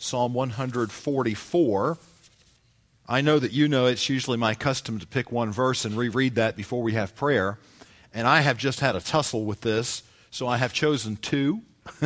Psalm 144. I know that you know it's usually my custom to pick one verse and reread that before we have prayer. And I have just had a tussle with this, so I have chosen two.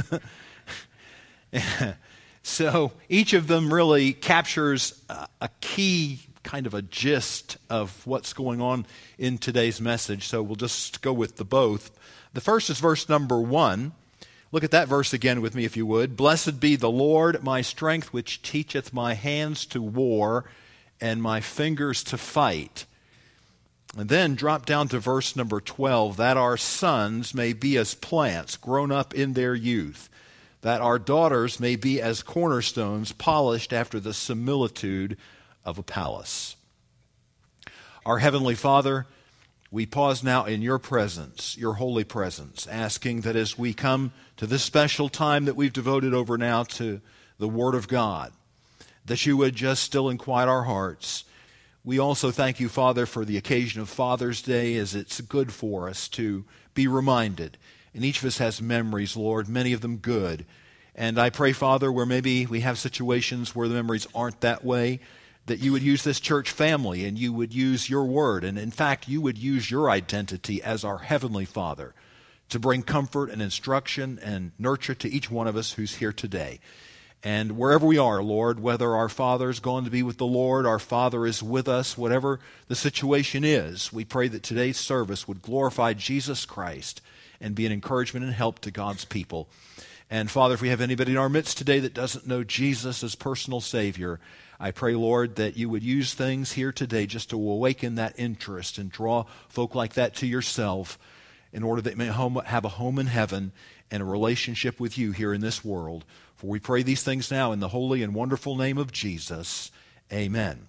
So each of them really captures a key kind of a gist of what's going on in today's message. So we'll just go with the both. The first is verse number 1. Look at that verse again with me if you would. Blessed be the Lord, my strength, which teacheth my hands to war and my fingers to fight. And then drop down to verse number 12, that our sons may be as plants grown up in their youth, that our daughters may be as cornerstones polished after the similitude of a palace. Our Heavenly Father, we pause now in your presence, your holy presence, asking that as we come to this special time that we've devoted over now to the Word of God, that you would just still and quiet our hearts. We also thank you, Father, for the occasion of Father's Day, as it's good for us to be reminded. And each of us has memories, Lord, many of them good. And I pray, Father, where maybe we have situations where the memories aren't that way, that you would use this church family and you would use your word. And in fact, you would use your identity as our Heavenly Father to bring comfort and instruction and nurture to each one of us who's here today. And wherever we are, Lord, whether our Father's gone to be with the Lord, our Father is with us, whatever the situation is, we pray that today's service would glorify Jesus Christ and be an encouragement and help to God's people. And Father, if we have anybody in our midst today that doesn't know Jesus as personal Savior, I pray, Lord, that you would use things here today just to awaken that interest and draw folk like that to yourself in order that they may have a home in heaven and a relationship with you here in this world. For we pray these things now in the holy and wonderful name of Jesus. Amen.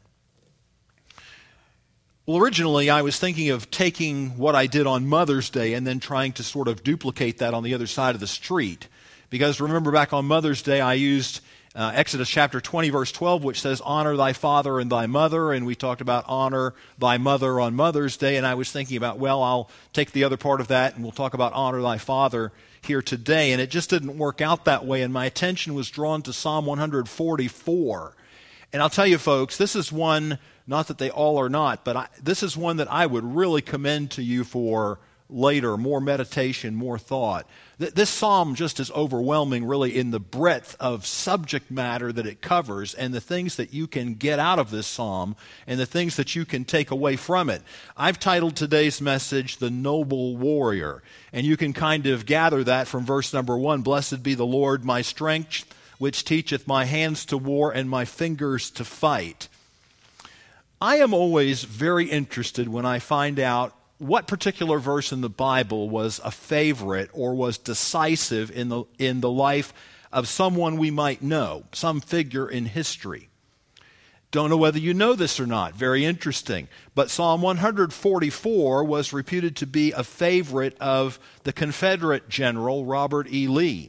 Well, originally I was thinking of taking what I did on Mother's Day and then trying to sort of duplicate that on the other side of the street. Because remember, back on Mother's Day I used Exodus chapter 20, verse 12, which says, honor thy father and thy mother, and we talked about honor thy mother on Mother's Day, and I was thinking about, well, I'll take the other part of that, and we'll talk about honor thy father here today, and it just didn't work out that way, and my attention was drawn to Psalm 144. And I'll tell you, folks, this is one, not that they all are not, but this is one that I would really commend to you for later, more meditation, more thought. This psalm just is overwhelming, really, in the breadth of subject matter that it covers and the things that you can get out of this psalm and the things that you can take away from it. I've titled today's message, The Noble Warrior, and you can kind of gather that from verse number 1, Blessed be the Lord, my strength, which teacheth my hands to war and my fingers to fight. I am always very interested when I find out what particular verse in the Bible was a favorite or was decisive in the life of someone we might know, some figure in history. Don't know whether you know this or not. Very interesting. But Psalm 144 was reputed to be a favorite of the Confederate general Robert E. Lee.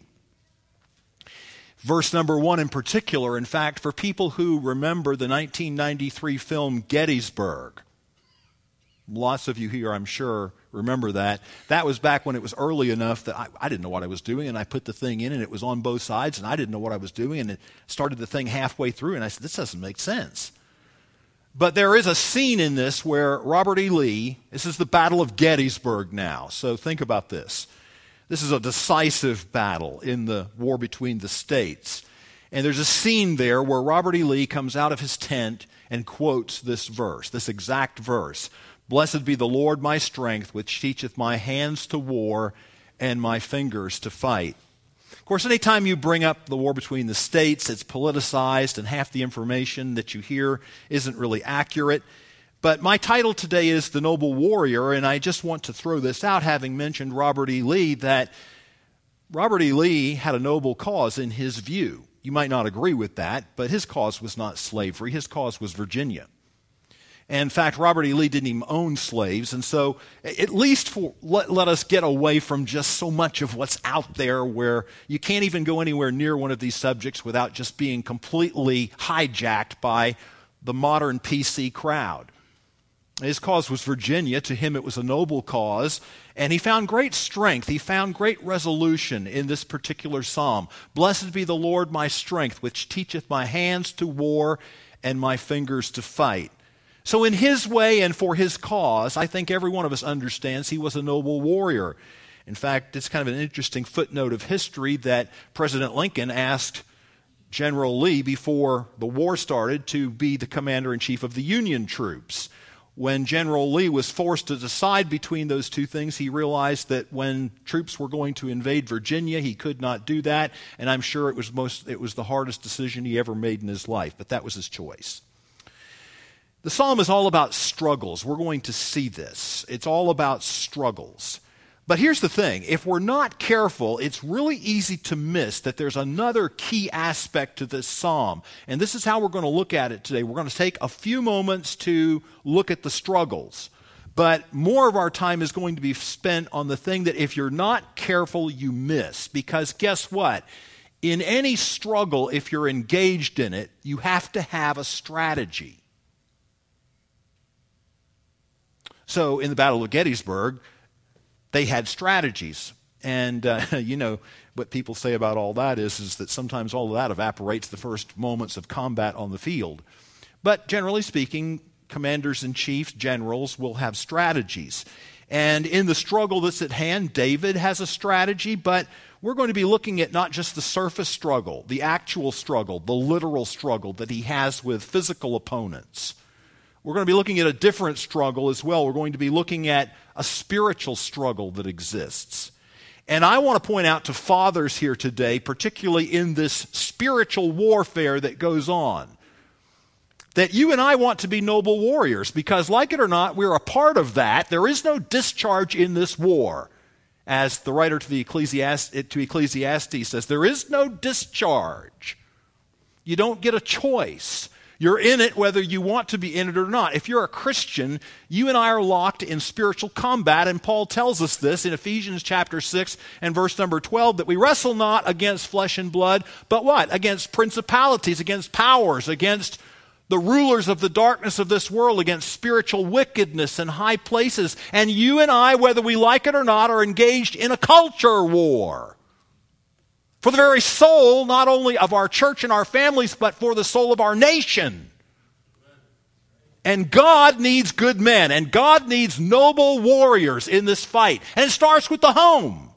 Verse number 1 in particular, in fact, for people who remember the 1993 film Gettysburg, lots of you here, I'm sure, remember that. That was back when it was early enough that I didn't know what I was doing, and I put the thing in, and it was on both sides, and I didn't know what I was doing, and it started the thing halfway through, and I said, this doesn't make sense. But there is a scene in this where Robert E. Lee, this is the Battle of Gettysburg now, so think about this. This is a decisive battle in the war between the states. And there's a scene there where Robert E. Lee comes out of his tent and quotes this verse, this exact verse. Blessed be the Lord my strength, which teacheth my hands to war and my fingers to fight. Of course, anytime you bring up the war between the states, it's politicized and half the information that you hear isn't really accurate. But my title today is The Noble Warrior, and I just want to throw this out, having mentioned Robert E. Lee, that Robert E. Lee had a noble cause in his view. You might not agree with that, but his cause was not slavery. His cause was Virginia. And in fact, Robert E. Lee didn't even own slaves, and so at least let us get away from just so much of what's out there where you can't even go anywhere near one of these subjects without just being completely hijacked by the modern PC crowd. His cause was Virginia. To him it was a noble cause. And he found great strength. He found great resolution in this particular psalm. Blessed be the Lord my strength, which teacheth my hands to war and my fingers to fight. So in his way and for his cause, I think every one of us understands he was a noble warrior. In fact, it's kind of an interesting footnote of history that President Lincoln asked General Lee before the war started to be the commander-in-chief of the Union troops. When General Lee was forced to decide between those two things, he realized that when troops were going to invade Virginia, he could not do that, and I'm sure it was the hardest decision he ever made in his life, but that was his choice. The psalm is all about struggles. We're going to see this. It's all about struggles. But here's the thing. If we're not careful, it's really easy to miss that there's another key aspect to this psalm. And this is how we're going to look at it today. We're going to take a few moments to look at the struggles. But more of our time is going to be spent on the thing that if you're not careful, you miss. Because guess what? In any struggle, if you're engaged in it, you have to have a strategy. So in the Battle of Gettysburg, they had strategies. And, you know, what people say about all that is that sometimes all of that evaporates the first moments of combat on the field. But generally speaking, commanders-in-chief, generals will have strategies. And in the struggle that's at hand, David has a strategy, but we're going to be looking at not just the surface struggle, the actual struggle, the literal struggle that he has with physical opponents. We're going to be looking at a different struggle as well. We're going to be looking at a spiritual struggle that exists. And I want to point out to fathers here today, particularly in this spiritual warfare that goes on, that you and I want to be noble warriors because, like it or not, we're a part of that. There is no discharge in this war. As the writer to Ecclesiastes says, there is no discharge. You don't get a choice. You're in it whether you want to be in it or not. If you're a Christian, you and I are locked in spiritual combat, and Paul tells us this in Ephesians chapter 6 and verse number 12, that we wrestle not against flesh and blood, but what? Against principalities, against powers, against the rulers of the darkness of this world, against spiritual wickedness in high places. And you and I, whether we like it or not, are engaged in a culture war. For the very soul, not only of our church and our families, but for the soul of our nation. And God needs good men, and God needs noble warriors in this fight. And it starts with the home.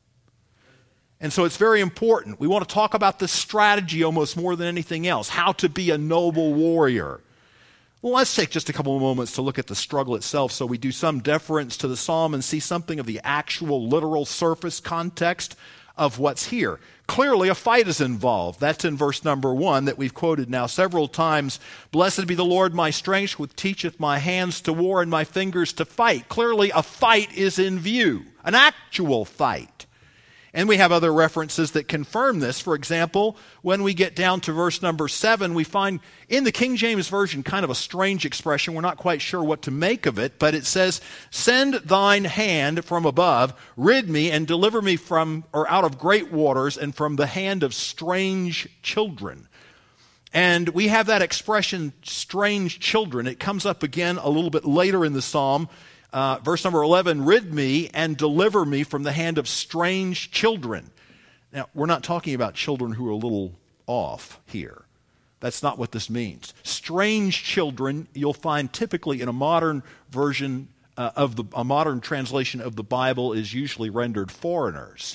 And so it's very important. We want to talk about this strategy almost more than anything else, how to be a noble warrior. Well, let's take just a couple of moments to look at the struggle itself so we do some deference to the psalm and see something of the actual literal surface context of what's here. Clearly, a fight is involved. That's in verse number 1 that we've quoted now several times. Blessed be the Lord my strength, which teacheth my hands to war and my fingers to fight. Clearly, a fight is in view, an actual fight. And we have other references that confirm this. For example, when we get down to verse number 7, we find in the King James Version kind of a strange expression. We're not quite sure what to make of it, but it says, send thine hand from above, rid me and deliver me from or out of great waters and from the hand of strange children. And we have that expression, strange children. It comes up again a little bit later in the psalm. Verse number 11, rid me and deliver me from the hand of strange children. Now, we're not talking about children who are a little off here. That's not what this means. Strange children, you'll find typically in a modern version a modern translation of the Bible is usually rendered foreigners.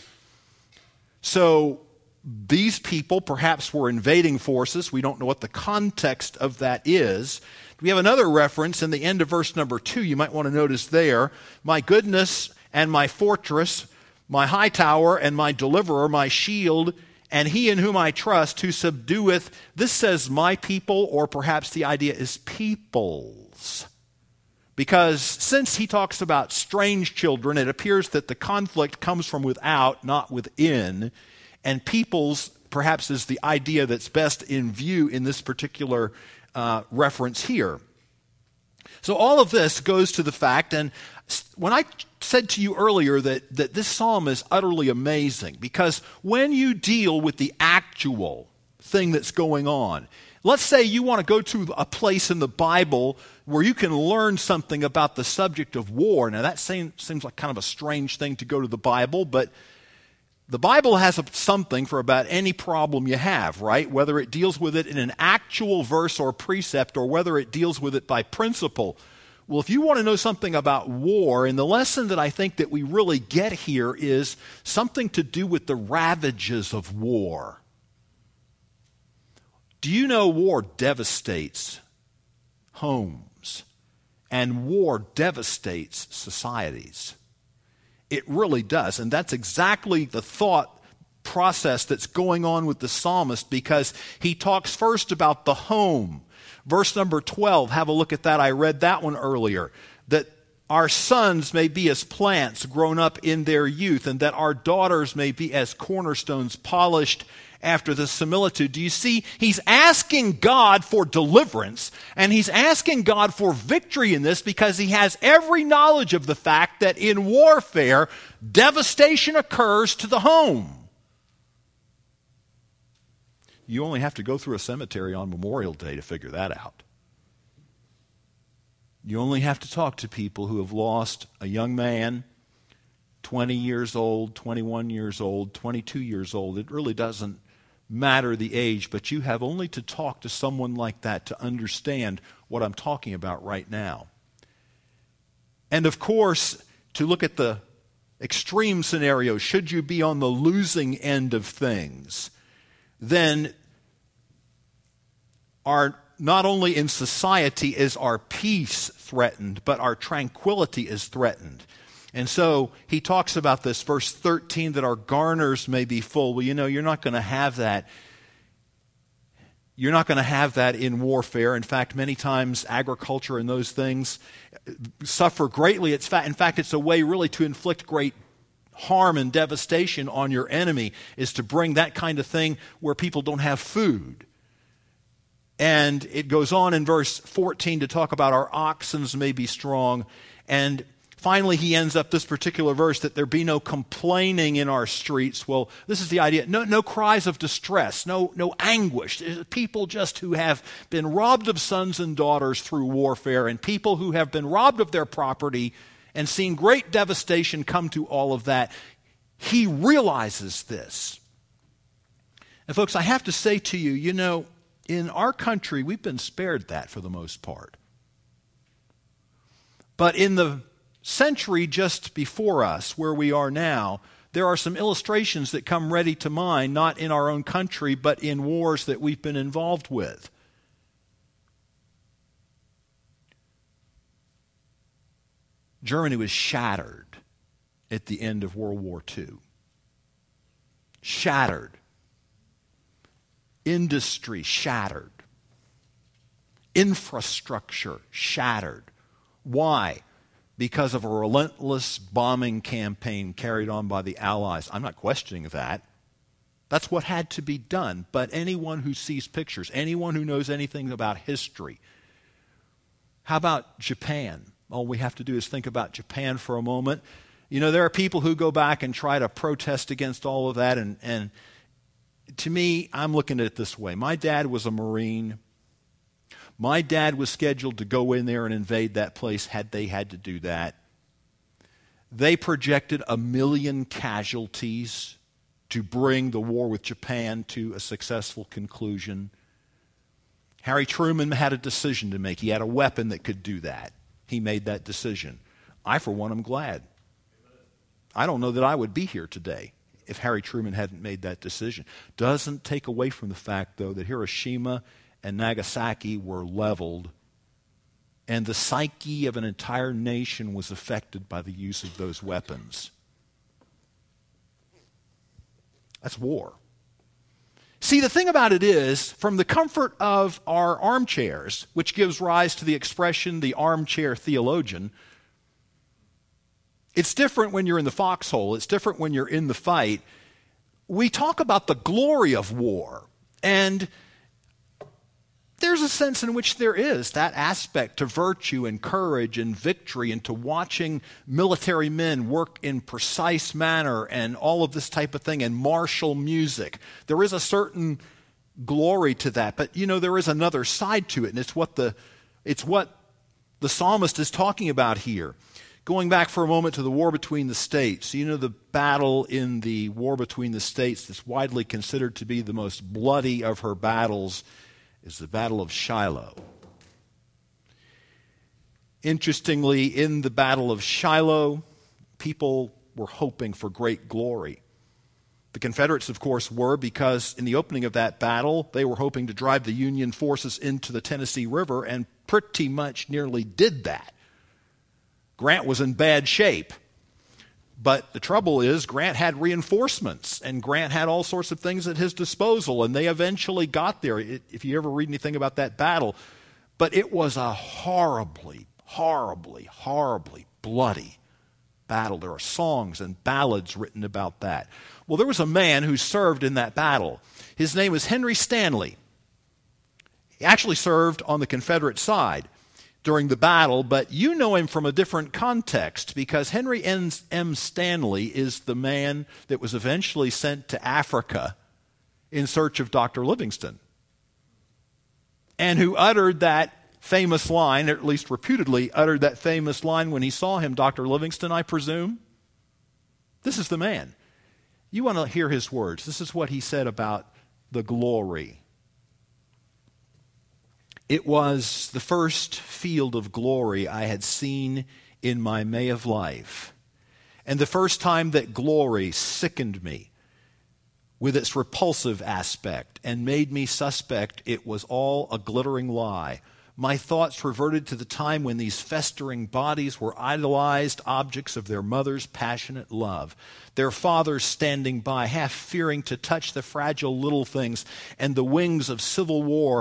So these people perhaps were invading forces. We don't know what the context of that is. We have another reference in the end of verse number 2. You might want to notice there, my goodness and my fortress, my high tower and my deliverer, my shield, and he in whom I trust, who subdueth. This says my people, or perhaps the idea is peoples. Because since he talks about strange children, it appears that the conflict comes from without, not within. And peoples perhaps is the idea that's best in view in this particular reference here. So all of this goes to the fact, and when I said to you earlier that this psalm is utterly amazing, because when you deal with the actual thing that's going on. Let's say you want to go to a place in the Bible where you can learn something about the subject of war. Now, that seems like kind of a strange thing to go to the Bible, but the Bible has something for about any problem you have, right? Whether it deals with it in an actual verse or precept, or whether it deals with it by principle. Well, if you want to know something about war, and the lesson that I think that we really get here is something to do with the ravages of war. Do you know war devastates homes, and war devastates societies? It really does, and that's exactly the thought process that's going on with the psalmist, because he talks first about the home. Verse number 12, have a look at that. I read that one earlier. That our sons may be as plants grown up in their youth, and that our daughters may be as cornerstones polished after the similitude. Do you see? He's asking God for deliverance, and he's asking God for victory in this because he has every knowledge of the fact that in warfare, devastation occurs to the home. You only have to go through a cemetery on Memorial Day to figure that out. You only have to talk to people who have lost a young man, 20 years old, 21 years old, 22 years old. It really doesn't matter the age, but you have only to talk to someone like that to understand what I'm talking about right now. And of course, to look at the extreme scenario, should you be on the losing end of things, then not only in society is our peace threatened, but our tranquility is threatened. And so he talks about this, verse 13, that our garners may be full. Well, you're not going to have that. You're not going to have that in warfare. In fact, many times agriculture and those things suffer greatly. In fact, it's a way really to inflict great harm and devastation on your enemy, is to bring that kind of thing where people don't have food. And it goes on in verse 14 to talk about our oxen may be strong. And finally, he ends up this particular verse, that there be no complaining in our streets. Well, this is the idea. No cries of distress, no anguish. People just who have been robbed of sons and daughters through warfare, and people who have been robbed of their property and seen great devastation come to all of that. He realizes this. And folks, I have to say to you, in our country, we've been spared that for the most part. But in the century just before us, where we are now, there are some illustrations that come ready to mind, not in our own country, but in wars that we've been involved with. Germany was shattered at the end of World War II. Shattered. Industry shattered. Infrastructure shattered. Why? Because of a relentless bombing campaign carried on by the Allies. I'm not questioning that. That's what had to be done. But anyone who sees pictures, anyone who knows anything about history, how about Japan? All we have to do is think about Japan for a moment. There are people who go back and try to protest against all of that, and to me, I'm looking at it this way. My dad was a Marine. My dad was scheduled to go in there and invade that place had they had to do that. They projected 1 million casualties to bring the war with Japan to a successful conclusion. Harry Truman had a decision to make. He had a weapon that could do that. He made that decision. I, for one, am glad. I don't know that I would be here today if Harry Truman hadn't made that decision. Doesn't take away from the fact, though, that Hiroshima and Nagasaki were leveled, and the psyche of an entire nation was affected by the use of those weapons. That's war. See, the thing about it is, from the comfort of our armchairs, which gives rise to the expression, the armchair theologian, it's different when you're in the foxhole. It's different when you're in the fight. We talk about the glory of war, and there's a sense in which there is that aspect to virtue and courage and victory, and to watching military men work in precise manner and all of this type of thing, and martial music. There is a certain glory to that. But, there is another side to it, and it's what the psalmist is talking about here. Going back for a moment to the war between the states, the battle in the war between the states that's widely considered to be the most bloody of her battles is the Battle of Shiloh. Interestingly, in the Battle of Shiloh, people were hoping for great glory. The Confederates, of course, were, because in the opening of that battle, they were hoping to drive the Union forces into the Tennessee River, and pretty much nearly did that. Grant was in bad shape. But the trouble is, Grant had reinforcements, and Grant had all sorts of things at his disposal, and they eventually got there, if you ever read anything about that battle. But it was a horribly, horribly, horribly bloody battle. There are songs and ballads written about that. Well, there was a man who served in that battle. His name was Henry Stanley. He actually served on the Confederate side during the battle, but you know him from a different context, because Henry M. Stanley is the man that was eventually sent to Africa in search of Dr. Livingstone, and who uttered that famous line, or at least reputedly uttered that famous line when he saw him, Dr. Livingstone, I presume. This is the man. You want to hear his words. This is what he said about the glory. It was the first field of glory I had seen in my May of life, and the first time that glory sickened me with its repulsive aspect and made me suspect it was all a glittering lie. My thoughts reverted to the time when these festering bodies were idolized objects of their mother's passionate love, their fathers standing by, half fearing to touch the fragile little things, and the wings of civil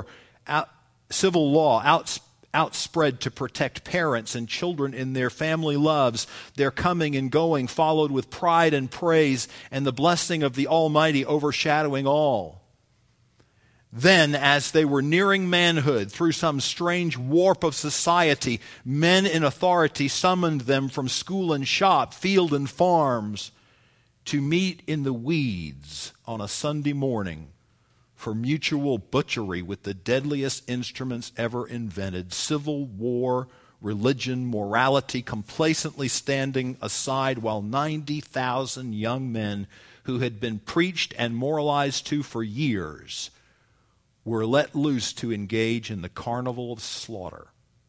law outspread to protect parents and children in their family loves, their coming and going followed with pride and praise, and the blessing of the Almighty overshadowing all. Then, as they were nearing manhood, through some strange warp of society, men in authority summoned them from school and shop, field and farms, to meet in the weeds on a Sunday morning for mutual butchery with the deadliest instruments ever invented, civil war, religion, morality, complacently standing aside while 90,000 young men who had been preached and moralized to for years were let loose to engage in the carnival of slaughter.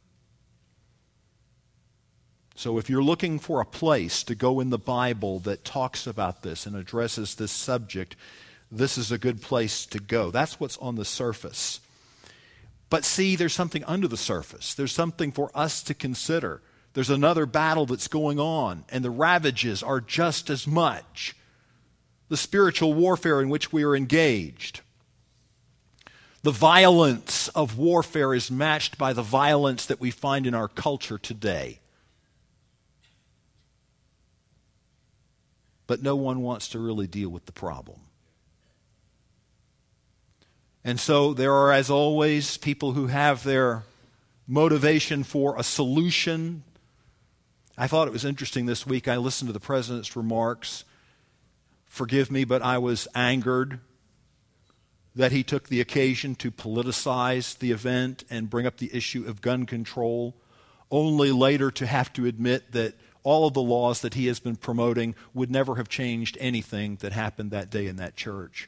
So if you're looking for a place to go in the Bible that talks about this and addresses this subject, this is a good place to go. That's what's on the surface. But see, there's something under the surface. There's something for us to consider. There's another battle that's going on, and the ravages are just as much. The spiritual warfare in which we are engaged. The violence of warfare is matched by the violence that we find in our culture today. But no one wants to really deal with the problem. And so there are, as always, people who have their motivation for a solution. I thought it was interesting this week. I listened to the president's remarks. Forgive me, but I was angered that he took the occasion to politicize the event and bring up the issue of gun control, only later to have to admit that all of the laws that he has been promoting would never have changed anything that happened that day in that church.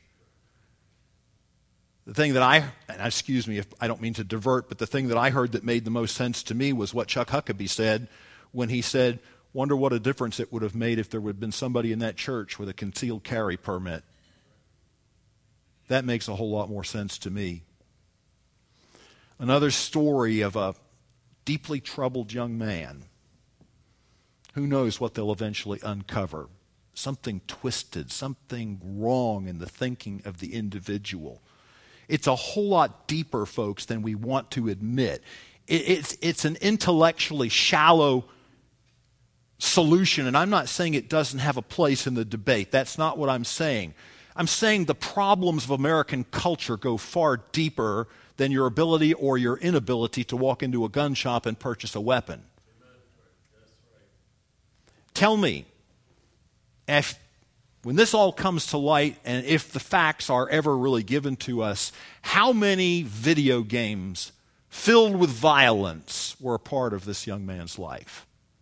The thing that excuse me if I don't mean to divert, but the thing that I heard that made the most sense to me was what Chuck Huckabee said when he said, "Wonder what a difference it would have made if there would have been somebody in that church with a concealed carry permit." That makes a whole lot more sense to me. Another story of a deeply troubled young man. Who knows what they'll eventually uncover? Something twisted, something wrong in the thinking of the individual. It's a whole lot deeper, folks, than we want to admit. It's an intellectually shallow solution, and I'm not saying it doesn't have a place in the debate. That's not what I'm saying. I'm saying the problems of American culture go far deeper than your ability or your inability to walk into a gun shop and purchase a weapon. Tell me, if when this all comes to light, and if the facts are ever really given to us, how many video games filled with violence were a part of this young man's life?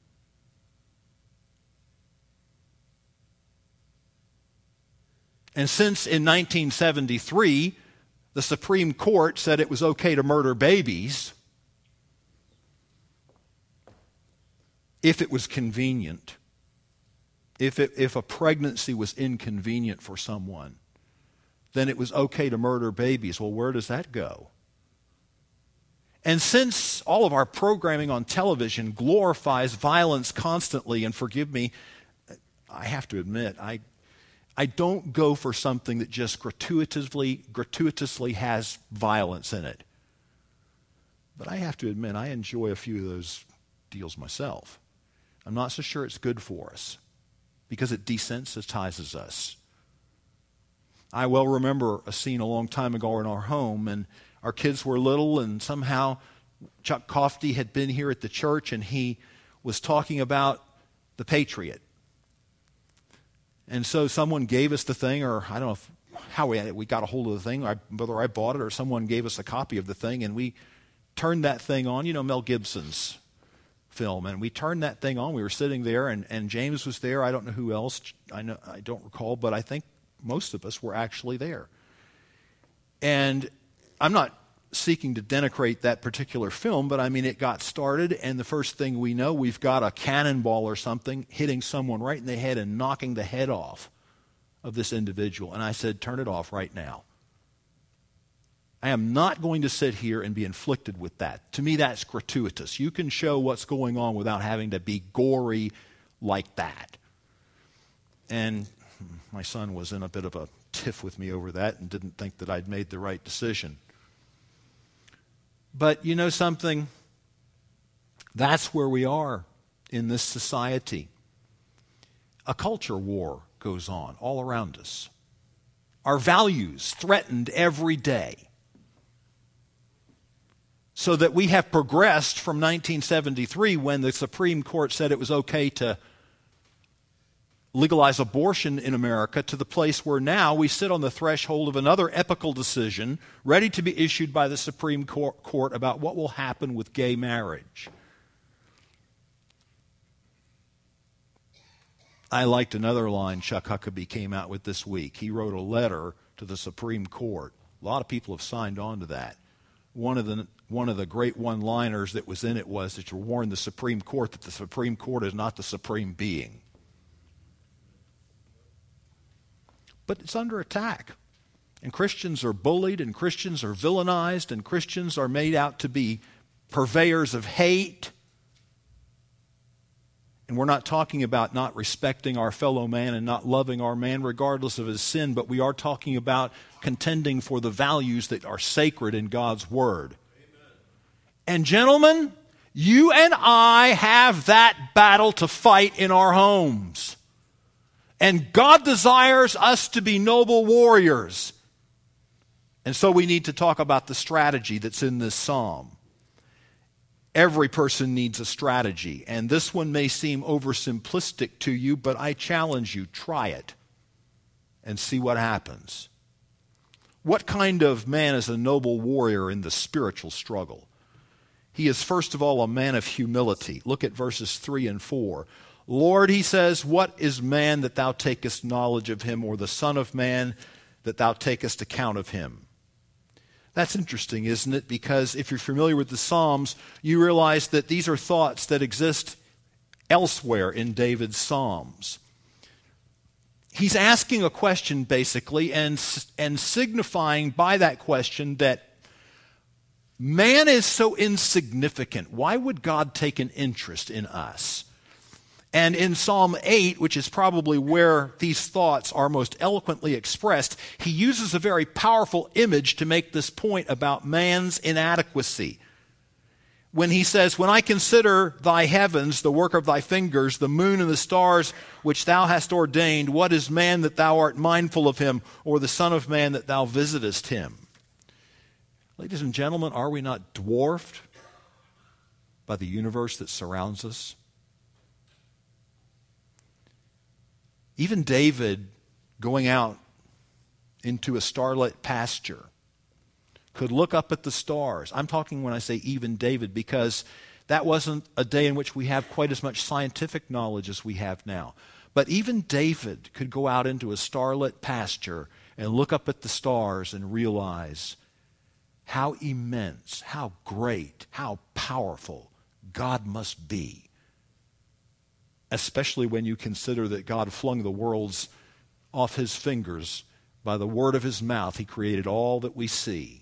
And since in 1973, the Supreme Court said it was okay to murder babies if it was convenient, if a pregnancy was inconvenient for someone, then it was okay to murder babies. Well, where does that go? And since all of our programming on television glorifies violence constantly, and forgive me, I have to admit, I don't go for something that just gratuitously has violence in it. But I have to admit, I enjoy a few of those deals myself. I'm not so sure it's good for us because it desensitizes us. I well remember a scene a long time ago in our home, and our kids were little, and somehow Chuck Kofty had been here at the church, and he was talking about the Patriot. And so someone gave us the thing, or I don't know how we got a hold of the thing, whether I bought it or someone gave us a copy of the thing, and we turned that thing on, Mel Gibson's film, and we turned that thing on. We were sitting there, and James was there. I don't know who else. I don't recall, but I think most of us were actually there. And I'm not seeking to denigrate that particular film, but I mean, it got started, and the first thing we know, we've got a cannonball or something hitting someone right in the head and knocking the head off of this individual. And I said, turn it off right now. I am not going to sit here and be inflicted with that. To me, that's gratuitous. You can show what's going on without having to be gory like that. And my son was in a bit of a tiff with me over that and didn't think that I'd made the right decision. But you know something? That's where we are in this society. A culture war goes on all around us. Our values threatened every day. So that we have progressed from 1973, when the Supreme Court said it was okay to legalize abortion in America, to the place where now we sit on the threshold of another epical decision ready to be issued by the Supreme Court about what will happen with gay marriage. I liked another line Chuck Huckabee came out with this week. He wrote a letter to the Supreme Court. A lot of people have signed on to that. One of the great one-liners that was in it was that you warn the Supreme Court that the Supreme Court is not the supreme being. But it's under attack. And Christians are bullied, and Christians are villainized, and Christians are made out to be purveyors of hate. And we're not talking about not respecting our fellow man and not loving our man regardless of his sin, but we are talking about contending for the values that are sacred in God's Word. Amen. And gentlemen, you and I have that battle to fight in our homes. And God desires us to be noble warriors. And so we need to talk about the strategy that's in this psalm. Every person needs a strategy, and this one may seem oversimplistic to you, but I challenge you, try it and see what happens. What kind of man is a noble warrior in the spiritual struggle? He is first of all a man of humility. Look at verses 3 and 4. Lord, he says, what is man that thou takest knowledge of him, or the son of man that thou takest account of him? That's interesting, isn't it? Because if you're familiar with the Psalms, you realize that these are thoughts that exist elsewhere in David's Psalms. He's asking a question, basically, and signifying by that question that man is so insignificant. Why would God take an interest in us? And in Psalm 8, which is probably where these thoughts are most eloquently expressed, he uses a very powerful image to make this point about man's inadequacy. When he says, when I consider thy heavens, the work of thy fingers, the moon and the stars which thou hast ordained, what is man that thou art mindful of him, or the son of man that thou visitest him? Ladies and gentlemen, are we not dwarfed by the universe that surrounds us? Even David going out into a starlit pasture, could look up at the stars. I'm talking when I say even David, because that wasn't a day in which we have quite as much scientific knowledge as we have now. But even David could go out into a starlit pasture and look up at the stars and realize how immense, how great, how powerful God must be. Especially when you consider that God flung the worlds off his fingers. By the word of his mouth, he created all that we see.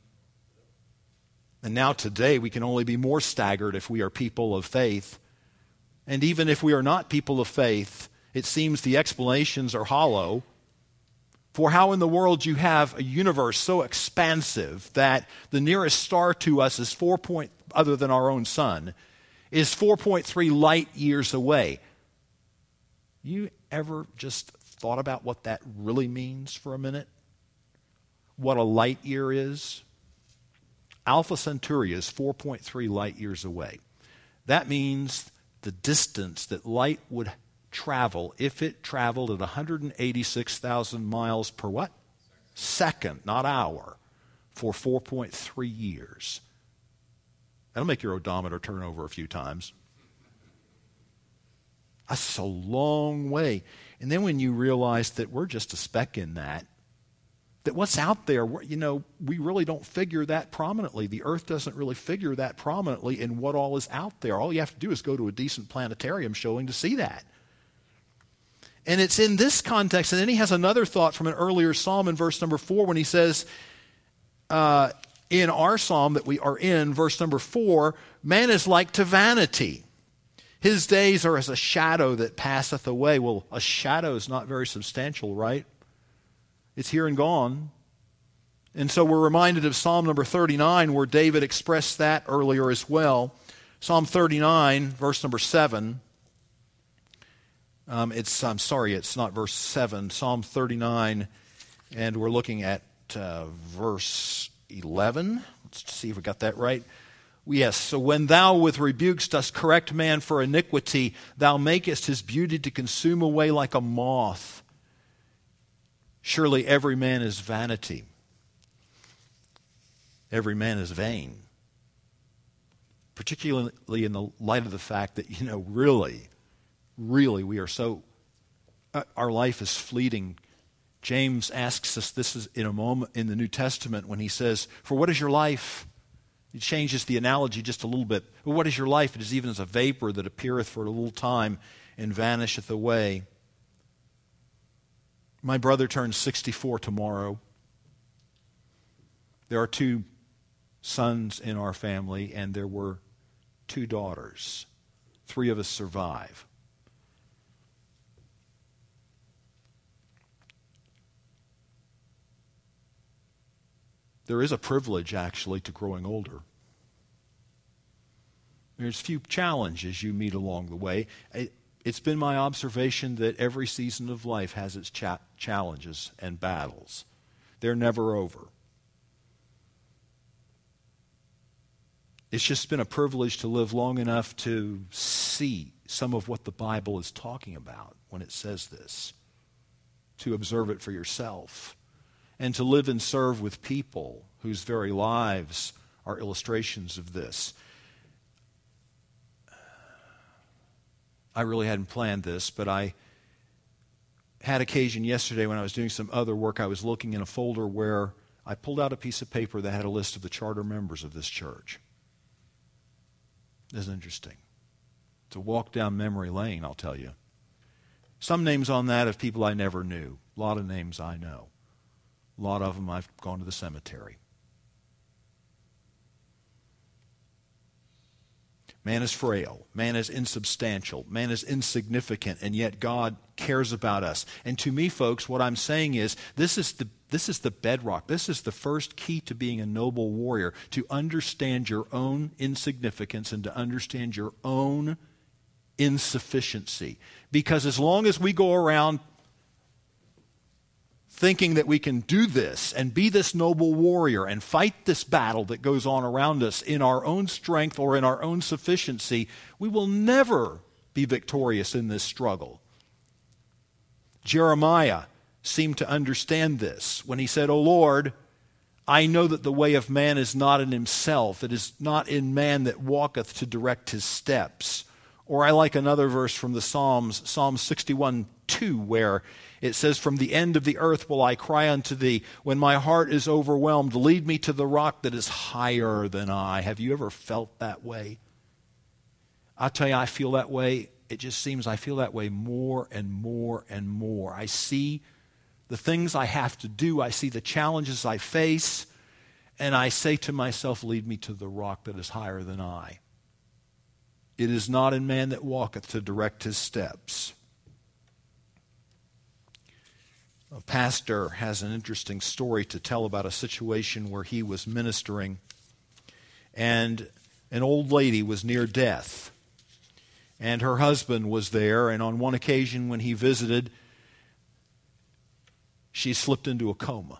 And now today we can only be more staggered if we are people of faith. And even if we are not people of faith, it seems the explanations are hollow. For how in the world you have a universe so expansive that the nearest star to us is other than our own sun, is 4.3 light years away. You ever just thought about what that really means for a minute? What a light year is? Alpha Centauri is 4.3 light years away. That means the distance that light would travel if it traveled at 186,000 miles per what? Second, not hour, for 4.3 years. That'll make your odometer turn over a few times. That's a long way. And then when you realize that we're just a speck in that what's out there, we really don't figure that prominently. The earth doesn't really figure that prominently in what all is out there. All you have to do is go to a decent planetarium showing to see that. And it's in this context, and then he has another thought from an earlier psalm in verse number 4 when he says, in our psalm that we are in, verse number 4, man is like to vanity. His days are as a shadow that passeth away. Well, a shadow is not very substantial, right? It's here and gone. And so we're reminded of Psalm number 39 where David expressed that earlier as well. Psalm 39, verse number 7. It's not verse 7. Psalm 39, and we're looking at verse 11. Let's see if we got that right. Yes, so when thou with rebukes dost correct man for iniquity, thou makest his beauty to consume away like a moth. Surely every man is vanity. Every man is vain. Particularly in the light of the fact that, really, we are so, our life is fleeting. James asks us this is in a moment in the New Testament when he says, for what is your life? He changes the analogy just a little bit. Well, what is your life? It is even as a vapor that appeareth for a little time and vanisheth away. My brother turns 64 tomorrow. There are 2 sons in our family, and there were 2 daughters. 3 of us survive. There is a privilege, actually, to growing older. There's a few challenges you meet along the way. It's been my observation that every season of life has its challenges and battles. They're never over. It's just been a privilege to live long enough to see some of what the Bible is talking about when it says this, to observe it for yourself, and to live and serve with people whose very lives are illustrations of this. I really hadn't planned this, but I had occasion yesterday when I was doing some other work. I was looking in a folder where I pulled out a piece of paper that had a list of the charter members of this church. Isn't it interesting? It's a walk down memory lane, I'll tell you. Some names on that of people I never knew. A lot of names I know. A lot of them I've gone to the cemetery. Man is frail. Man is insubstantial. Man is insignificant, and yet God cares about us. And to me, folks, what I'm saying is this is the bedrock. This is the first key to being a noble warrior, to understand your own insignificance and to understand your own insufficiency. Because as long as we go around thinking that we can do this and be this noble warrior and fight this battle that goes on around us in our own strength or in our own sufficiency, we will never be victorious in this struggle. Jeremiah seemed to understand this when he said, "O Lord, I know that the way of man is not in himself. It is not in man that walketh to direct his steps." Or I like another verse from the Psalms, Psalm 61:2, where it says, "From the end of the earth will I cry unto thee. When my heart is overwhelmed, lead me to the rock that is higher than I." Have you ever felt that way? I'll tell you, I feel that way. It just seems I feel that way more and more and more. I see the things I have to do. I see the challenges I face. And I say to myself, lead me to the rock that is higher than I. It is not in man that walketh to direct his steps. A pastor has an interesting story to tell about a situation where he was ministering, and an old lady was near death. And her husband was there, and on one occasion when he visited, she slipped into a coma.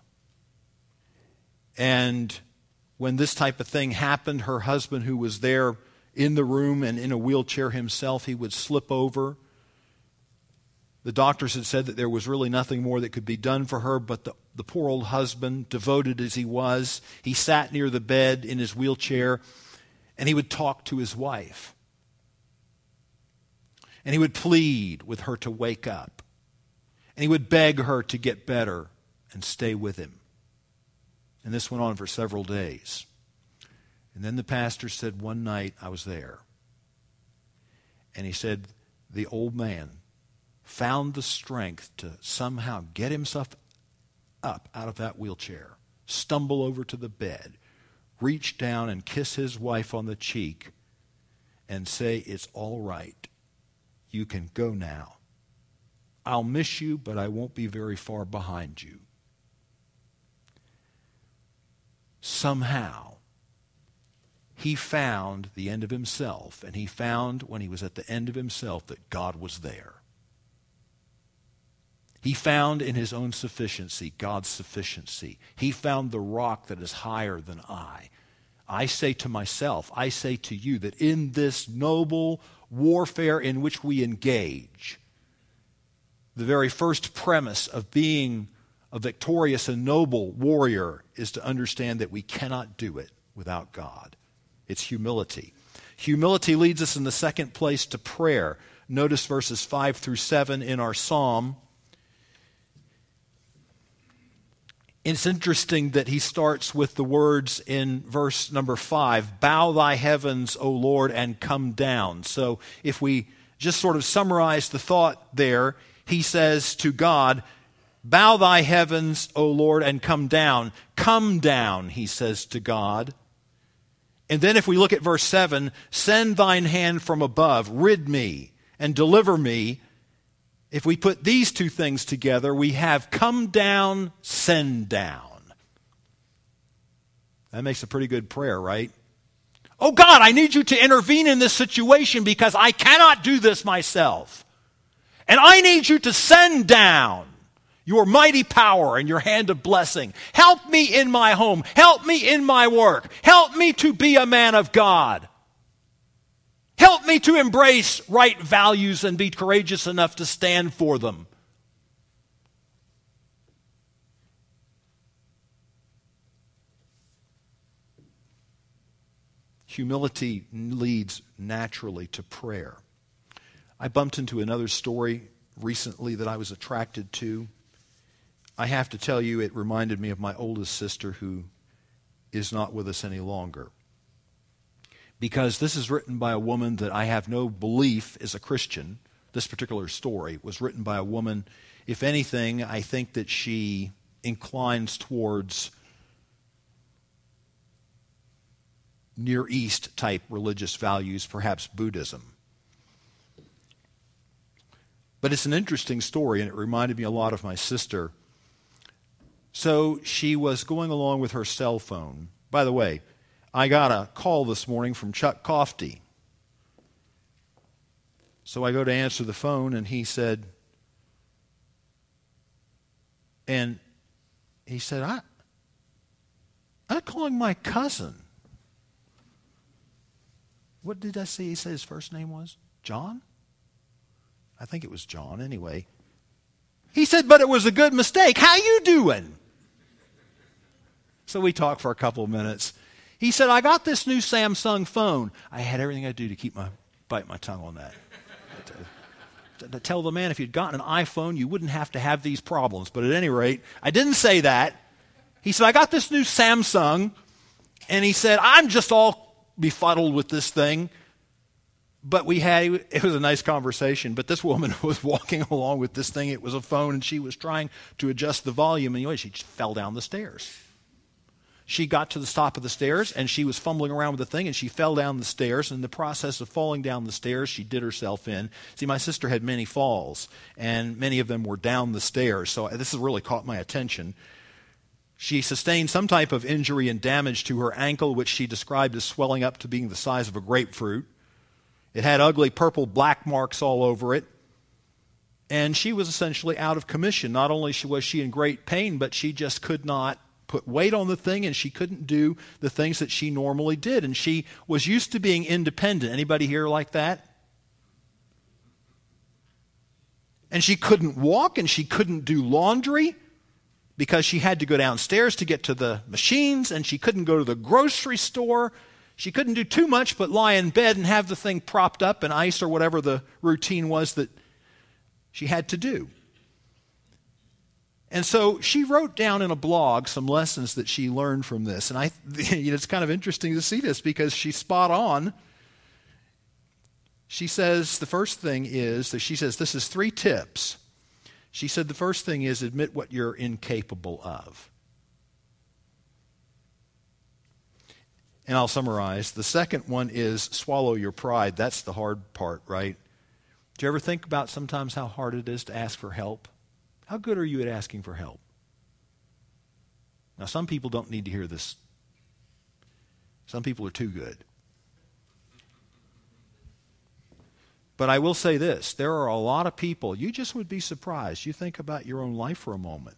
And when this type of thing happened, her husband, who was there in the room and in a wheelchair himself, he would slip over. The doctors had said that there was really nothing more that could be done for her, but the poor old husband, devoted as he was, he sat near the bed in his wheelchair, and he would talk to his wife. And he would plead with her to wake up. And he would beg her to get better and stay with him. And this went on for several days. And then the pastor said, one night I was there. And he said, the old man found the strength to somehow get himself up out of that wheelchair, stumble over to the bed, reach down and kiss his wife on the cheek and say, "It's all right. You can go now. I'll miss you, but I won't be very far behind you." Somehow, he found the end of himself, and he found when he was at the end of himself that God was there. He found in his own sufficiency God's sufficiency. He found the rock that is higher than I. I say to myself, I say to you, that in this noble warfare in which we engage, the very first premise of being a victorious and noble warrior is to understand that we cannot do it without God. It's humility. Humility leads us in the second place to prayer. Notice verses 5 through 7 in our psalm. It's interesting that he starts with the words in verse number 5, "Bow thy heavens, O Lord, and come down." So if we just sort of summarize the thought there, he says to God, "Bow thy heavens, O Lord, and come down." Come down, he says to God. And then if we look at verse 7, "Send thine hand from above, rid me, and deliver me." If we put these two things together, we have come down, send down. That makes a pretty good prayer, right? Oh God, I need you to intervene in this situation because I cannot do this myself. And I need you to send down your mighty power and your hand of blessing. Help me in my home. Help me in my work. Help me to be a man of God. Help me to embrace right values and be courageous enough to stand for them. Humility leads naturally to prayer. I bumped into another story recently that I was attracted to. I have to tell you, it reminded me of my oldest sister who is not with us any longer. Because this is written by a woman that I have no belief is a Christian. This particular story was written by a woman. If anything, I think that she inclines towards Near East type religious values, perhaps Buddhism. But it's an interesting story, and it reminded me a lot of my sister. So she was going along with her cell phone. By the way, I got a call this morning from Chuck Kofty. So I go to answer the phone, and he said, I'm calling my cousin. What did I say he said his first name was? John? I think it was John, anyway. He said, but it was a good mistake. How you doing? So we talked for a couple of minutes. He said, I got this new Samsung phone. I had everything I do to bite my tongue on that. To tell the man if you'd gotten an iPhone, you wouldn't have to have these problems. But at any rate, I didn't say that. He said, I got this new Samsung. And he said, I'm just all befuddled with this thing. But it was a nice conversation. But this woman was walking along with this thing. It was a phone, and she was trying to adjust the volume. And she just fell down the stairs. She got to the top of the stairs, and she was fumbling around with the thing, and she fell down the stairs. In the process of falling down the stairs, she did herself in. See, my sister had many falls, and many of them were down the stairs, so this has really caught my attention. She sustained some type of injury and damage to her ankle, which she described as swelling up to being the size of a grapefruit. It had ugly purple black marks all over it, and she was essentially out of commission. Not only was she in great pain, but she just could not put weight on the thing, and she couldn't do the things that she normally did. And she was used to being independent. Anybody here like that? And she couldn't walk, and she couldn't do laundry because she had to go downstairs to get to the machines, and she couldn't go to the grocery store. She couldn't do too much but lie in bed and have the thing propped up in ice or whatever the routine was that she had to do. And so she wrote down in a blog some lessons that she learned from this. And it's kind of interesting to see this because she's spot on. She says the first thing is that she says this is 3 tips. She said the first thing is admit what you're incapable of. And I'll summarize. The second one is swallow your pride. That's the hard part, right? Do you ever think about sometimes how hard it is to ask for help? How good are you at asking for help? Now, some people don't need to hear this. Some people are too good. But I will say this. There are a lot of people, you just would be surprised. You think about your own life for a moment.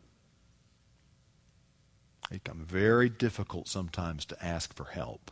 It becomes very difficult sometimes to ask for help.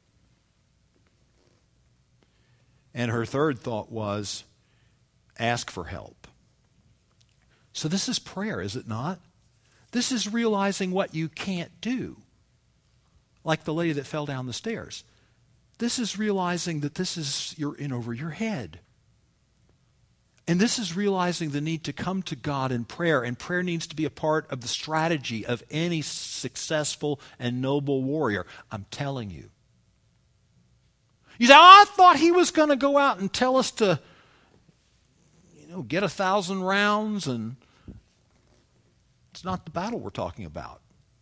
And her third thought was, ask for help. So this is prayer, is it not? This is realizing what you can't do. Like the lady that fell down the stairs. This is realizing that you're in over your head. And this is realizing the need to come to God in prayer. And prayer needs to be a part of the strategy of any successful and noble warrior. I'm telling you. You say, I thought he was going to go out and tell us to, get 1,000 rounds, and it's not the battle we're talking about.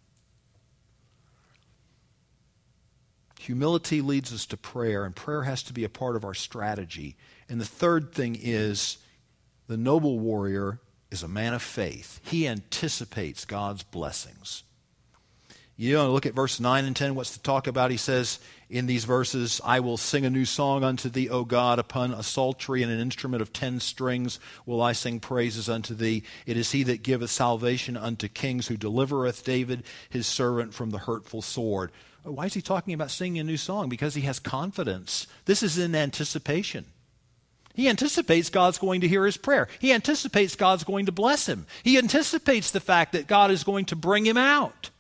Humility leads us to prayer, and prayer has to be a part of our strategy. And the third thing is, the noble warrior is a man of faith. He anticipates God's blessings. Look at verse 9 and 10. What's the talk about? He says in these verses, I will sing a new song unto thee, O God, upon a psaltery and an instrument of 10 strings will I sing praises unto thee. It is he that giveth salvation unto kings, who delivereth David his servant from the hurtful sword. Why is he talking about singing a new song? Because he has confidence. This is in anticipation. He anticipates God's going to hear his prayer. He anticipates God's going to bless him. He anticipates the fact that God is going to bring him out.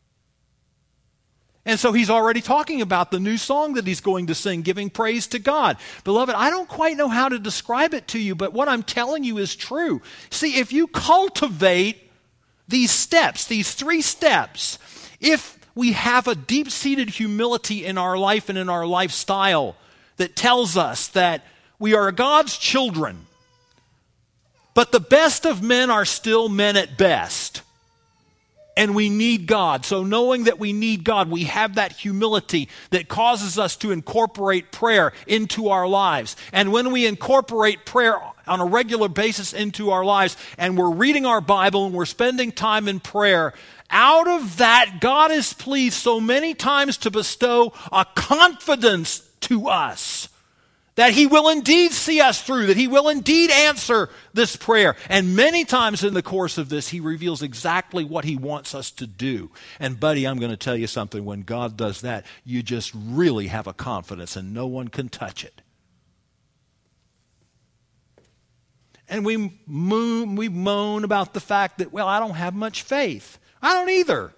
And so he's already talking about the new song that he's going to sing, giving praise to God. Beloved, I don't quite know how to describe it to you, but what I'm telling you is true. See, if you cultivate these steps, these 3 steps, if we have a deep-seated humility in our life and in our lifestyle that tells us that we are God's children, but the best of men are still men at best. And we need God. So knowing that we need God, we have that humility that causes us to incorporate prayer into our lives. And when we incorporate prayer on a regular basis into our lives, and we're reading our Bible and we're spending time in prayer, out of that, God is pleased so many times to bestow a confidence to us that he will indeed see us through, that he will indeed answer this prayer. And many times in the course of this, he reveals exactly what he wants us to do. And buddy, I'm going to tell you something. When God does that, you just really have a confidence and no one can touch it. And we moan about the fact that, well, I don't have much faith. I don't either.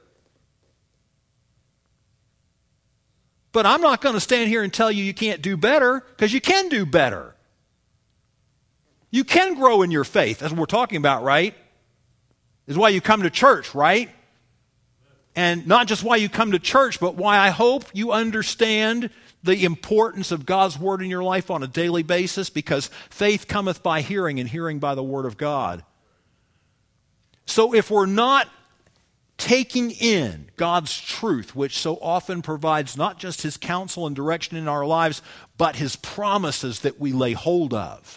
But I'm not going to stand here and tell you you can't do better, because you can do better. You can grow in your faith. That's what we're talking about, right? Is why you come to church, right? And not just why you come to church, but why I hope you understand the importance of God's Word in your life on a daily basis, because faith cometh by hearing, and hearing by the Word of God. So if we're not taking in God's truth, which so often provides not just His counsel and direction in our lives, but His promises that we lay hold of,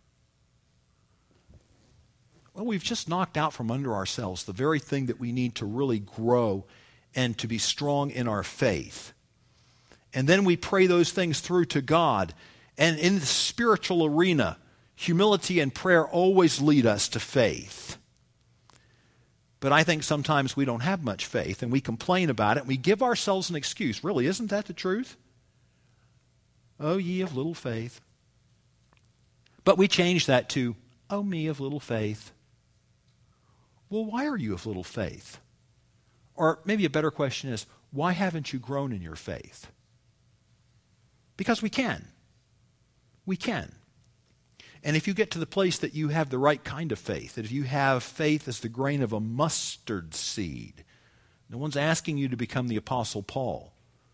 well, we've just knocked out from under ourselves the very thing that we need to really grow and to be strong in our faith. And then we pray those things through to God. And in the spiritual arena, humility and prayer always lead us to faith. But I think sometimes we don't have much faith, and we complain about it, and we give ourselves an excuse. Really, isn't that the truth? Oh, ye of little faith. But we change that to, oh, me of little faith. Well, why are you of little faith? Or maybe a better question is, why haven't you grown in your faith? Because we can. We can. And if you get to the place that you have the right kind of faith, that if you have faith as the grain of a mustard seed, no one's asking you to become the Apostle Paul.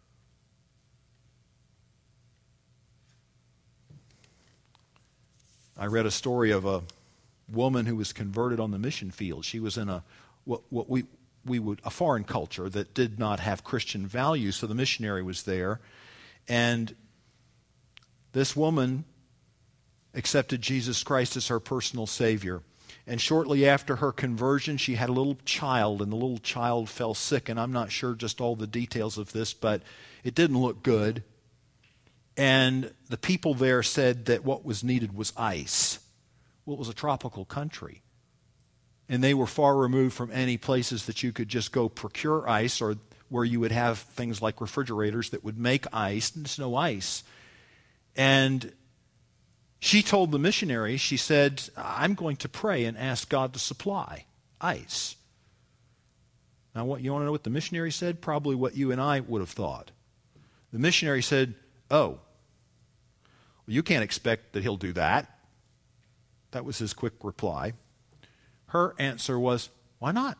I read a story of a woman who was converted on the mission field. She was in a foreign culture that did not have Christian values, so the missionary was there. And this woman accepted Jesus Christ as her personal Savior. And shortly after her conversion, she had a little child, and the little child fell sick. And I'm not sure just all the details of this, but it didn't look good. And the people there said that what was needed was ice. Well, it was a tropical country. And they were far removed from any places that you could just go procure ice, or where you would have things like refrigerators that would make ice. And there's no ice. And she told the missionary, she said, I'm going to pray and ask God to supply ice. Now, what you want to know what the missionary said? Probably what you and I would have thought. The missionary said, oh, well, you can't expect that he'll do that. That was his quick reply. Her answer was, why not?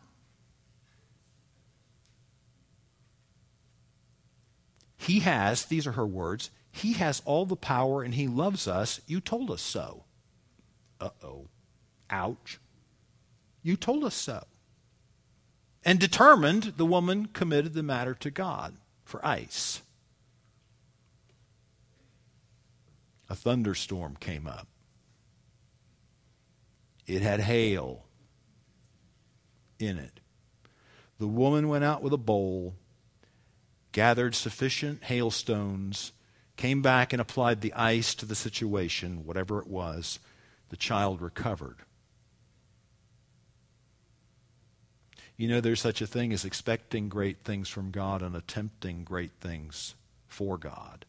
He has, these are her words, He has all the power and He loves us. You told us so. Uh-oh. Ouch. You told us so. And determined, the woman committed the matter to God for ice. A thunderstorm came up. It had hail in it. The woman went out with a bowl, gathered sufficient hailstones, came back and applied the ice to the situation, whatever it was. The child recovered. You know, there's such a thing as expecting great things from God and attempting great things for God.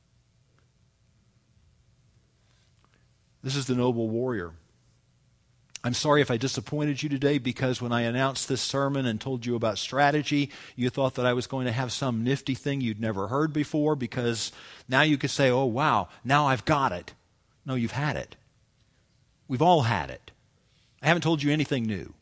This is the noble warrior. I'm sorry if I disappointed you today, because when I announced this sermon and told you about strategy, you thought that I was going to have some nifty thing you'd never heard before, because now you could say, oh, wow, now I've got it. No, you've had it. We've all had it. I haven't told you anything new.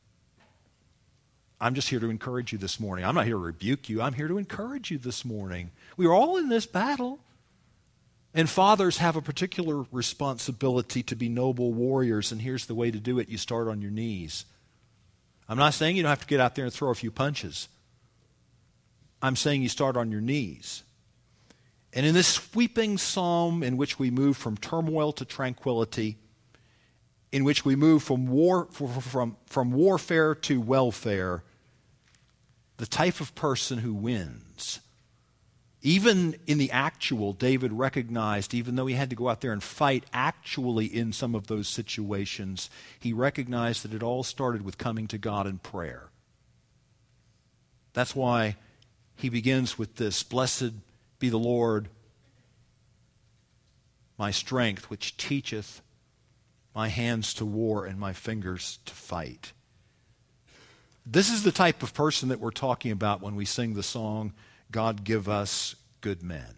I'm just here to encourage you this morning. I'm not here to rebuke you. I'm here to encourage you this morning. We are all in this battle. And fathers have a particular responsibility to be noble warriors, and here's the way to do it. You start on your knees. I'm not saying you don't have to get out there and throw a few punches. I'm saying you start on your knees. And in this sweeping psalm in which we move from turmoil to tranquility, in which we move from warfare to welfare, the type of person who wins. Even in the actual, David recognized, even though he had to go out there and fight actually in some of those situations, he recognized that it all started with coming to God in prayer. That's why he begins with this, blessed be the Lord, my strength, which teacheth my hands to war and my fingers to fight. This is the type of person that we're talking about when we sing the song, God Give Us Good Men.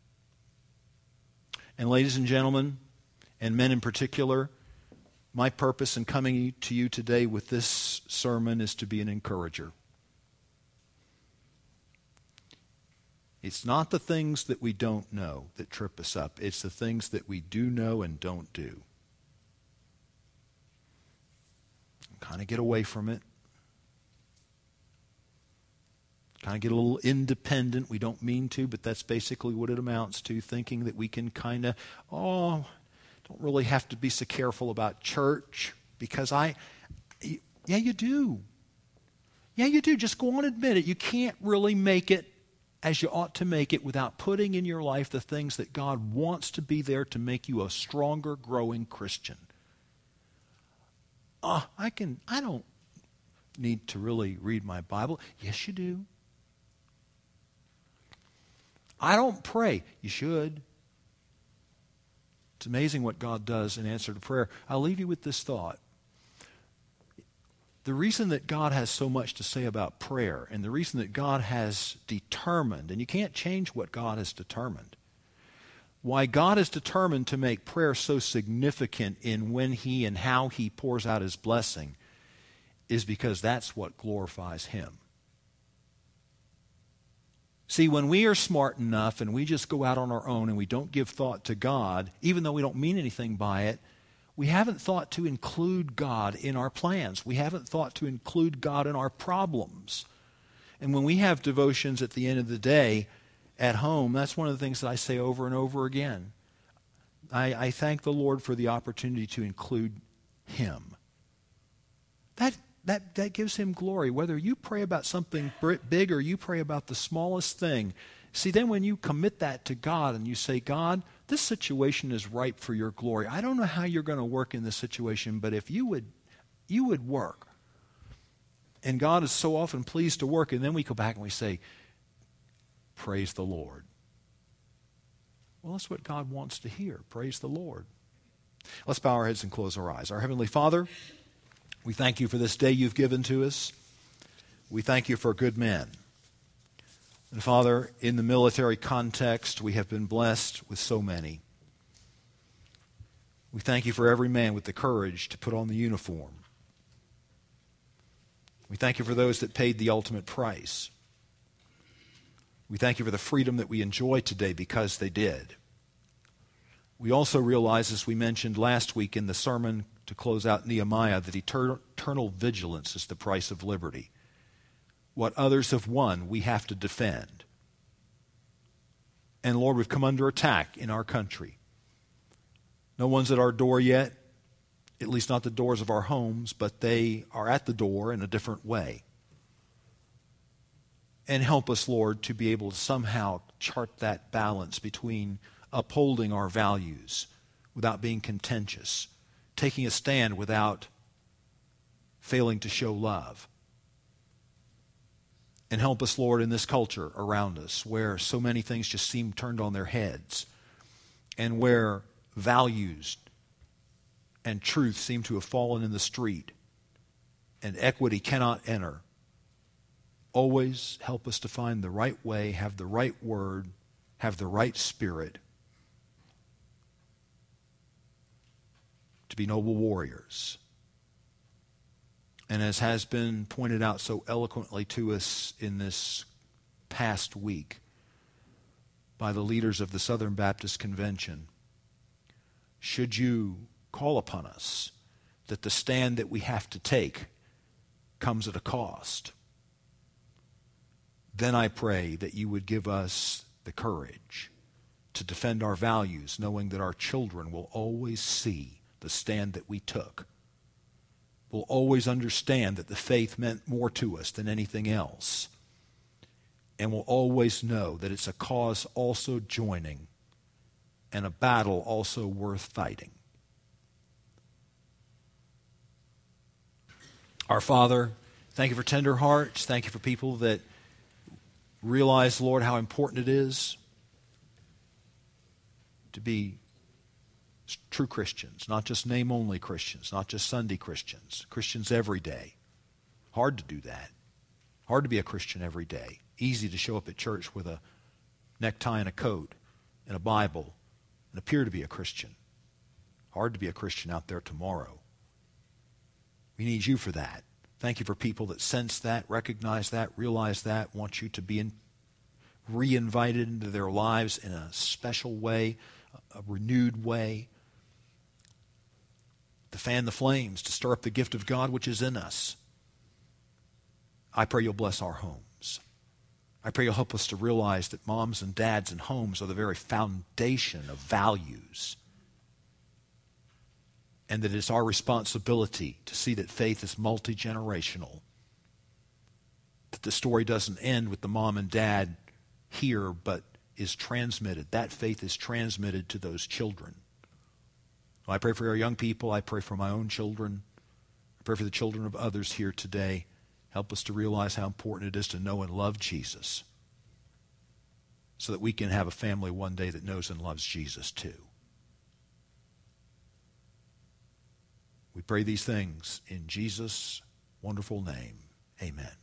And ladies and gentlemen, and men in particular, my purpose in coming to you today with this sermon is to be an encourager. It's not the things that we don't know that trip us up. It's the things that we do know and don't do. Kind of get away from it. Kind of get a little independent. We don't mean to, but that's basically what it amounts to, thinking that we can kind of, don't really have to be so careful about church because yeah, you do. Yeah, you do. Just go on and admit it. You can't really make it as you ought to make it without putting in your life the things that God wants to be there to make you a stronger, growing Christian. I don't need to really read my Bible. Yes, you do. I don't pray. You should. It's amazing what God does in answer to prayer. I'll leave you with this thought. The reason that God has so much to say about prayer, and the reason that God has determined, and you can't change what God has determined, why God is determined to make prayer so significant in when He and how He pours out His blessing is because that's what glorifies Him. See, when we are smart enough and we just go out on our own and we don't give thought to God, even though we don't mean anything by it, we haven't thought to include God in our plans. We haven't thought to include God in our problems. And when we have devotions at the end of the day at home, that's one of the things that I say over and over again. I thank the Lord for the opportunity to include Him. That gives Him glory. Whether you pray about something big or you pray about the smallest thing. See, then when you commit that to God and you say, God, this situation is ripe for your glory. I don't know how you're going to work in this situation, but if you would work. And God is so often pleased to work, and then we go back and we say, praise the Lord. Well, that's what God wants to hear. Praise the Lord. Let's bow our heads and close our eyes. Our Heavenly Father, we thank you for this day you've given to us. We thank you for good men. And Father, in the military context, we have been blessed with so many. We thank you for every man with the courage to put on the uniform. We thank you for those that paid the ultimate price. We thank you for the freedom that we enjoy today because they did. We also realize, as we mentioned last week in the sermon to close out Nehemiah, that eternal vigilance is the price of liberty. What others have won, we have to defend. And Lord, we've come under attack in our country. No one's at our door yet, at least not the doors of our homes, but they are at the door in a different way. And help us, Lord, to be able to somehow chart that balance between upholding our values without being contentious, taking a stand without failing to show love. And help us, Lord, in this culture around us where so many things just seem turned on their heads and where values and truth seem to have fallen in the street and equity cannot enter. Always help us to find the right way, have the right word, have the right spirit to be noble warriors. And as has been pointed out so eloquently to us in this past week by the leaders of the Southern Baptist Convention, should you call upon us that the stand that we have to take comes at a cost, then I pray that you would give us the courage to defend our values, knowing that our children will always see the stand that we took. Will always understand that the faith meant more to us than anything else. And will always know that it's a cause also joining and a battle also worth fighting. Our Father, thank you for tender hearts. Thank you for people that realize, Lord, how important it is to be True Christians, not just name-only Christians, not just Sunday Christians, Christians every day. Hard to do that. Hard to be a Christian every day. Easy to show up at church with a necktie and a coat and a Bible and appear to be a Christian. Hard to be a Christian out there tomorrow. We need you for that. Thank you for people that sense that, recognize that, realize that, want you to be re-invited into their lives in a special way, a renewed way, to fan the flames, to stir up the gift of God which is in us. I pray you'll bless our homes. I pray you'll help us to realize that moms and dads and homes are the very foundation of values, and that it's our responsibility to see that faith is multi-generational, that the story doesn't end with the mom and dad here, but is transmitted. That faith is transmitted to those children. I pray for our young people. I pray for my own children. I pray for the children of others here today. Help us to realize how important it is to know and love Jesus, so that we can have a family one day that knows and loves Jesus too. We pray these things in Jesus' wonderful name. Amen.